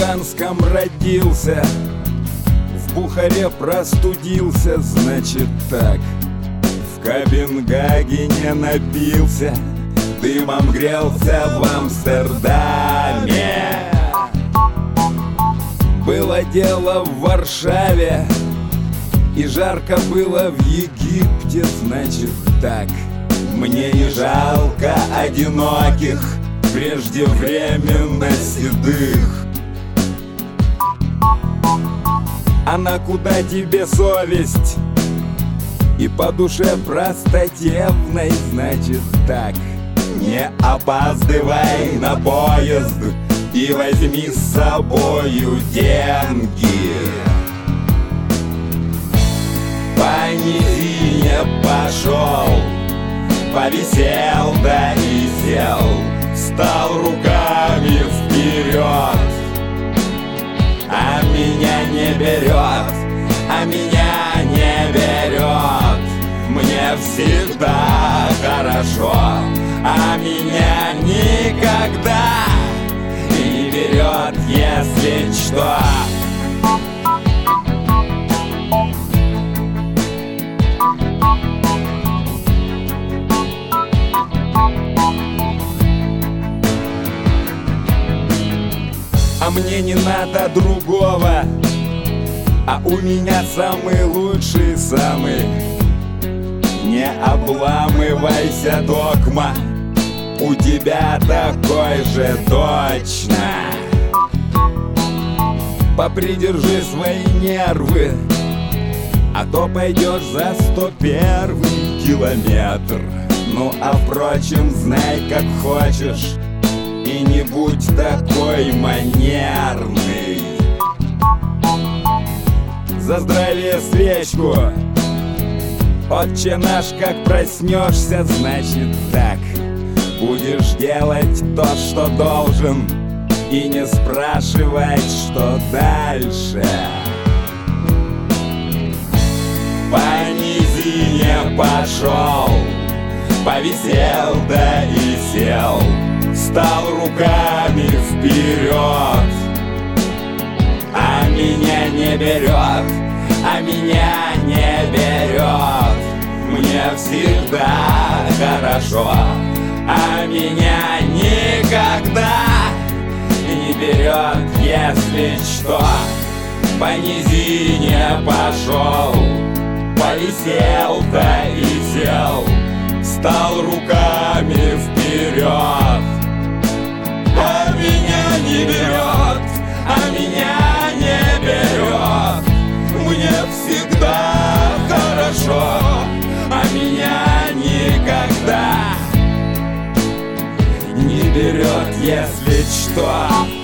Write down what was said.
Гданском родился, в Бухаре простудился, значит так. В Копенгагене напился, дымом грелся в Амстердаме. Было дело в Варшаве, и жарко было в Египте, значит так. Мне не жалко одиноких, преждевременно седых. А на куда тебе совесть? И по душе простодевной, значит так. Не опаздывай на поезд и возьми с собою деньги. По низине пошел, повисел да и сел, встал руками вперед. А меня не берет, а меня не берет. Мне всегда хорошо, а меня никогда не берет, если что. А мне не надо другого, а у меня самый лучший, самый. Не обламывайся, догма, у тебя такой же точно. Попридержи свои нервы, а то пойдешь за 101-й километр. Ну а впрочем, знай как хочешь и не будь такой манерный. За здравие свечку, отче наш, как проснешься, значит так. Будешь делать то, что должен, и не спрашивать, что дальше. По низине пошел, повисел да и сел, встал руками вперед. А меня не берет, а меня не берет. Мне всегда хорошо, а меня никогда не берет, если что. По низине пошел, повисел да и сел, встал руками вперед. А меня не берет, а меня не берет. Мне всегда хорошо, а меня никогда не берет, если что.